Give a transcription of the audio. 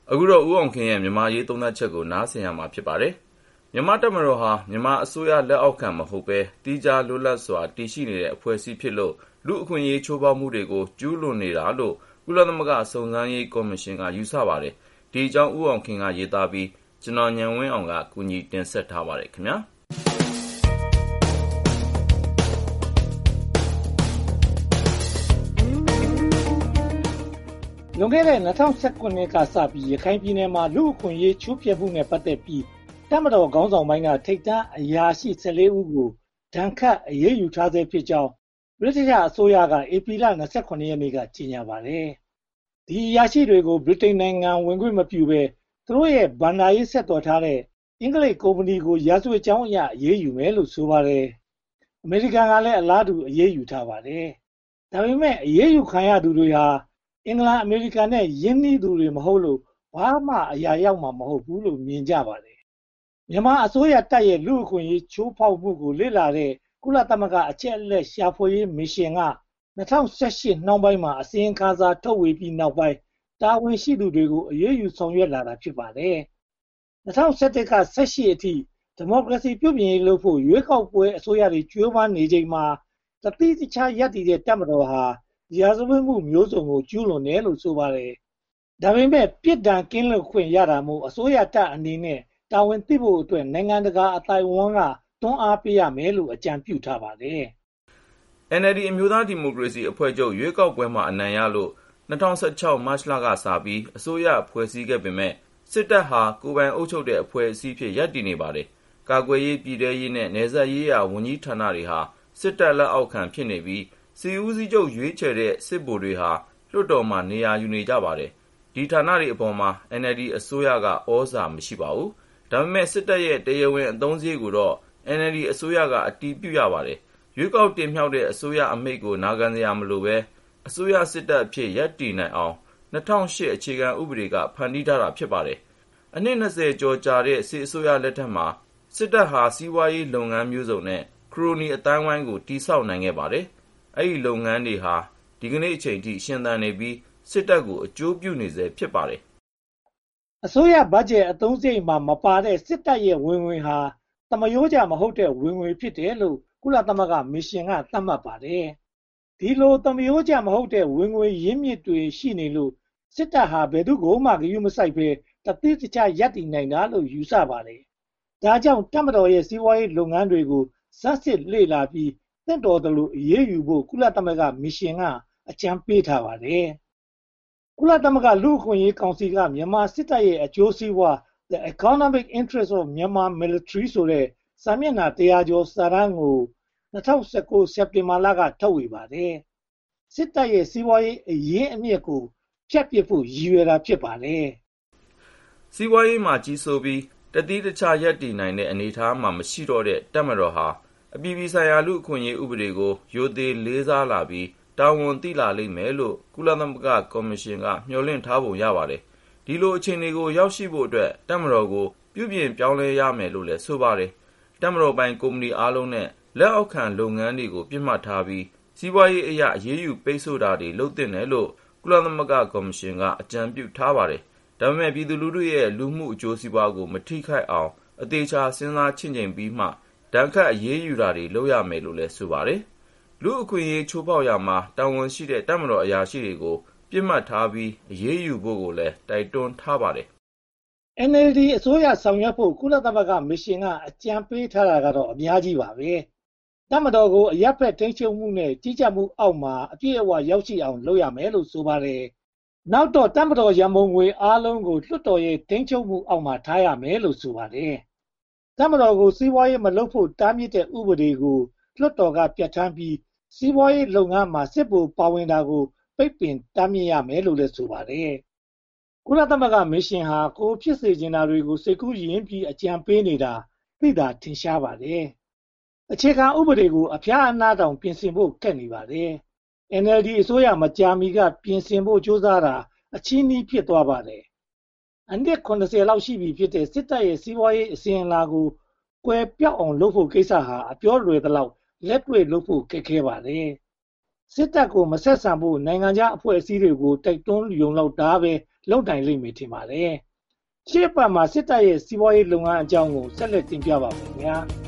အခုတော့ဦးအောင်ခင်ရဲ့မြန်မာရေးသုံးသပ်ချက်ကိုနားဆင်ရမှာဖြစ်ပါတယ်။မြန်မာတပ်မတော်ဟာမြန်မာအစိုးရလက်အောက်ခံမဟုတ်ဘဲတီးခြားလွတ်လပ်စွာတည်ရှိနေတဲ့အဖွဲ့အစည်းဖြစ်လို့လူအခွင့်အရေးချိုးဖောက်မှုတွေကိုကျူးလွန်နေတာလို့ကုလသမဂ္ဂစုံစမ်းရေးကော်မရှင်ကယူဆပါတယ်။ဒီအကြောင်းဦးအောင်ခင်ကရေးသားပြီးကျွန်တော်ဉာဏ်ဝင်းအောင်ကကူညီတင်ဆက်ထားပါတယ်ခင်ဗျာ။လွန်ခဲ့တဲ့2019ခုနှစ်ကစပြီးရခိုင်ပြည်နယ်မှာလူ့အခွင့်အရေးချိုးဖျက်မှုနဲ့ပတ်သက်ပြီးတပ်မတော်ခေါင်းဆောင်ပိုင်းကထိပ်တန်းအရာရှိ14ဦးကိုဒဏ်ခတ်အရေးယူထားဆဲဖြစ်ကြောင်းဗြိတိန်အစိုးရကဧပြီလ29ရက်နေ့ကကြေညာပါတယ်။ဒီအရာရှိတွေကိုဗြိတိန်နိုင်ငံဝင်ခွင့်မပြုဘဲသူတို့ရဲ့ဘဏ္ဍာရေးဆက်သွယ်ထားတဲ့အင်္ဂလိပ်ကုမ္ပဏီကိုရာဇဝတ်ကြောင်းအရအရေးယူမယ်လို့ဆိုပါတယ်။အမေရိကန်ကလည်းအလားတူအရေးယူထားပါတယ်။ဒါပေမဲ့အရေးယူခံရသူတွေဟာအင်္ဂလန်အမေရိကန်နဲ့ယင်းနှီးသူတွေမဟုတ်လို့ဘာမှအရာရောက်မှာမဟုတ်ဘူးလို့မြင်ကြပါတယ်။မြန်မာအစိုးရတပ်ရဲ့လူ့အခွင့်အရေးချိုးဖောက်မှုကိုလေ့လာတဲ့ကုလသမဂ္ဂအချက်အလက်ရှာဖွေရေးမစ်ရှင်က2018နှောင်းပိုင်းမှာအစီရင်ခံစာထုတ်ဝေပြီးနောက်ပိုင်းတာဝန်ရှိသူတွေကိုအရေးယူဆောင်ရွက်လာတာဖြစ်ပါတယ်။2017က18အထိဒီမိုကရေစီပြုပြင်ရေးလုပ်ဖို့ရွေးကောက်ပွဲအစိုးရတွေကြိုးပမ်းနေချိန်မှာတတိတခြားရပ်တည်တဲ့တပ်မတော်ဟာရာဇဝတ်မှုမျိုးစုံကိုကျူးလွန်တယ်လို့ဆိုပါတယ်။ဒါပေမဲ့ပြစ်ဒဏ်ကင်းလွတ်ခွင့်ရတာမို့အစိုးရတပ်အနေနဲ့တာဝန်သိဖို့အတွက်နိုင်ငံတကာအသိုက်အဝန်းကတွန်းအားပေးရမယ်လို့အကြံပြုထားပါတယ်။ NLD အမျိုးသားဒီမိုကရေစီအဖွဲ့ချုပ်ရွေးကောက်ပွဲမှာအနိုင်ရလို့2016မတ်လကစပြီးအစိုးရဖွဲ့စည်းခဲ့ပေမဲ့စစ်တပ်ဟာကိုယ်ပိုင်အုပ်ချုပ်တဲ့အဖွဲ့အစည်းဖြစ်ရပ်တည်နေပါတယ်။ကာကွယ်ရေးပြည်ထရေးနဲ့နယ်စပ်ရေးရာဝန်ကြီးဌာနတွေဟာစစ်တပ်လက်အောက်ခံဖြစ်နေပြီးစီဦးစီးချုပ်ရွေးချယ်တဲ့စစ်ဗိုလ်တွေဟာလွှတ်တော်မှာနေရာယူနေကြပါတယ်။ဒီဌာနတွေအပေါ်မှာ NLD အစိုးရကဩဇာမရှိပါဘူး။ဒါပေမဲ့စစ်တပ်ရဲ့တရားဝင်အသုံးစရိတ်ကိုတော့ NLD အစိုးရကအတည်ပြုရပါတယ်။ရွေးကောက်တင်မြှောက်တဲ့အစိုးရအမိန့်ကိုနာခံစရာမလိုပဲအစိုးရစစ်တပ်အဖြစ်ရပ်တည်နိုင်အောင်2008အခြေခံဥပဒေကဖန်တီးထားတာဖြစ်ပါတယ်။အနှစ်20ကျော်ကြာတဲ့စစ်အစိုးရလက်ထက်မှာစစ်တပ်ဟာစီးပွားရေးလုပ်ငန်းမျိုးစုံနဲ့ခရိုနီအတိုင်းဝိုင်းကိုတည်ဆောက်နိုင်ခဲ့ပါတယ်။အဲဒီလုပ်ငန်းတွေဟာဒီကနေ့အချိန်ထိရှင်သန်နေပြီးစစ်တပ်ကိုအကျိုးပြုနေစေဖြစ်ပါတယ်။အစိုးရဘတ်ဂျက်အသုံးစရိတ်မှာမပါတဲ့စစ်တပ်ရဲ့ဝင်ငွေဟာသမရိုးကျမဟုတ်တဲ့ဝင်ငွေဖြစ်တယ်လို့ကုလသမဂ္ဂမစ်ရှင်ကသတ်မှတ်ပါတယ်။ဒီလိုသမရိုးကျမဟုတ်တဲ့ဝင်ငွေရင်းမြစ်တွေရှိနေလို့စစ်တပ်ဟာဘယ်သူ့ကိုမှဂရုမစိုက်ဘဲတတိတခြားရပ်တည်နိုင်တာလို့ယူဆပါတယ်။ဒါကြောင့်တပ်မတော်ရဲ့စီးပွားရေးလုပ်ငန်းတွေကိုစမ်းစစ်လေ့လာပြီးသင့်တော်သလိုအရေးယူဖို့ကုလသမဂ္ဂမစ်ရှင်ကအကြံပေးထားပါတယ်။ကုလသမဂ္ဂလူ့အခွင့်အရေးကောင်စီကမြန်မာစစ်တပ်ရဲ့အကျိုးစီးပွား The Economic Interest of Myanmar Military ဆိုတဲ့စာမျက်နှာ100ကျော်စာတမ်းကို2019စက်တင်ဘာလကထုတ်ဝေပါတယ်။စစ်တပ်ရဲ့စီးပွားရေးအရင်းအမြစ်ကိုဖျက်ပစ်ဖို့ရည်ရွယ်တာဖြစ်ပါတယ်။စီးပွားရေးမှာကြီးစိုးပြီးတတိတခြားရပ်တည်နိုင်တဲ့အနေအထားမှာမရှိတော့တဲ့တပ်မတော်ဟာအပြည်ပြည်ဆိုင်ရာလူ့အခွင့်အရေးဥပဒေကိုရိုသေလေးစားလာပြီးတာဝန်သိလာလိမ့်မယ်လို့ကုလသမဂ္ဂကော်မရှင်ကမျှော်လင့်ထားပုံရပါတယ်။ဒီလိုအခြေအနေကိုရောက်ရှိဖို့အတွက်တပ်မတော်ကိုပြုပြင်ပြောင်းလဲရမယ်လို့လည်းဆိုပါတယ်။တပ်မတော်ပိုင်ကုမ္ပဏီအားလုံးနဲ့လက်အောက်ခံလုပ်ငန်းတွေကိုပြစ်မှတ်ထားပြီးစီးပွားရေးအရအရေးယူပိတ်ဆို့တာတွေလုပ်သင့်တယ်လို့ကုလသမဂ္ဂကော်မရှင်ကအကြံပြုထားပါတယ်။ဒါပေမဲ့ပြည်သူလူထုရဲ့လူမှုအကျိုးစီးပွားကိုမထိခိုက်အောင်အသေးချာစဉ်းစားချင့်ချိန်ပြီးမှဒဏ်ခတ်အရေးယူတာတွေလုပ်ရမယ်လို့လည်းဆိုပါတယ်။လူ့အခွင့်အရေးချိုးဖောက်ရမှာတာဝန်ရှိတဲ့တပ်မတော်အရာရှိတွေကိုပြစ်မှတ်ထားပြီးအရေးယူဖို့ကိုလည်းတိုက်တွန်းထားပါတယ်။ NLD အစိုးရဆောင်ရွက်ဖို့ကုလသမဂ္ဂမစ်ရှင်ကအကြံပေးထားတာကတော့အများကြီးပါပဲ။တပ်မတော်ကိုအရပ်ဖက်ထိန်းချုပ်မှုနဲ့ကြီးကြပ်မှုအောက်မှာအပြည့်အဝရောက်ရှိအောင်လုပ်ရမယ်လို့ဆိုပါတယ်။နောက်တော့တပ်မတော်ရန်ပုံငွေအားလုံးကိုလွှတ်တော်ရဲ့ထိန်းချုပ်မှုအောက်မှာထားရမယ်လို့ဆိုပါတယ်။တပ်မတော်ကိုစီးပွားရေးမလုပ်ဖို့တားမြစ်တဲ့ဥပဒေကိုလွှတ်တော်ကပြဋ္ဌာန်းပြီးစီးပွားရေးလုပ်ငန်းမှာစစ်ဗိုလ်ပါဝင်တာကိုပိတ်ပင်တားမြစ်ရမယ်လို့လည်းဆိုပါတယ်။ကုလသမဂ္ဂမစ်ရှင်ဟာကိုဖြစ်စေချင်တာတွေကိုစိတ်ကူးယဉ်ပြီးအကြံပေးနေတာသိတာထင်ရှားပါတယ်။အခြေခံဥပဒေကိုအဖျားအနာတောင်ပြင်ဆင်ဖို့ခက်နေပါတယ်။ NLD အစိုးရမကြာမီကပြင်ဆင်ဖို့ကြိုးစားတာအချည်းနှီးဖြစ်သွားပါတယ်။အနှစ်80လောက်ရှိပြီဖြစ်တဲ့စစ်တပ်ရဲ့စီးပွားရေးအစဉ်အလာကိုကွယ်ပြောက်အောင်လုပ်ဖို့ကိစ္စဟာအပြောလွယ်သလောက်လက်တွေ့လုပ်ဖို့ခက်ခဲပါတယ်။စစ်တပ်ကိုမဆက်ဆံဖို့နိုင်ငံခြားအဖွဲ့အစည်းတွေကိုတိုက်တွန်းရုံလောက်ဒါပဲလုပ်နိုင်လိမ့်မယ်ထင်ပါတယ်။ရှေ့အပတ်မှာစစ်တပ်ရဲ့စီးပွားရေးလုပ်ငန်းအကြောင်းကိုဆက်လက်တင်ပြပါမယ်ခင်ဗျာ။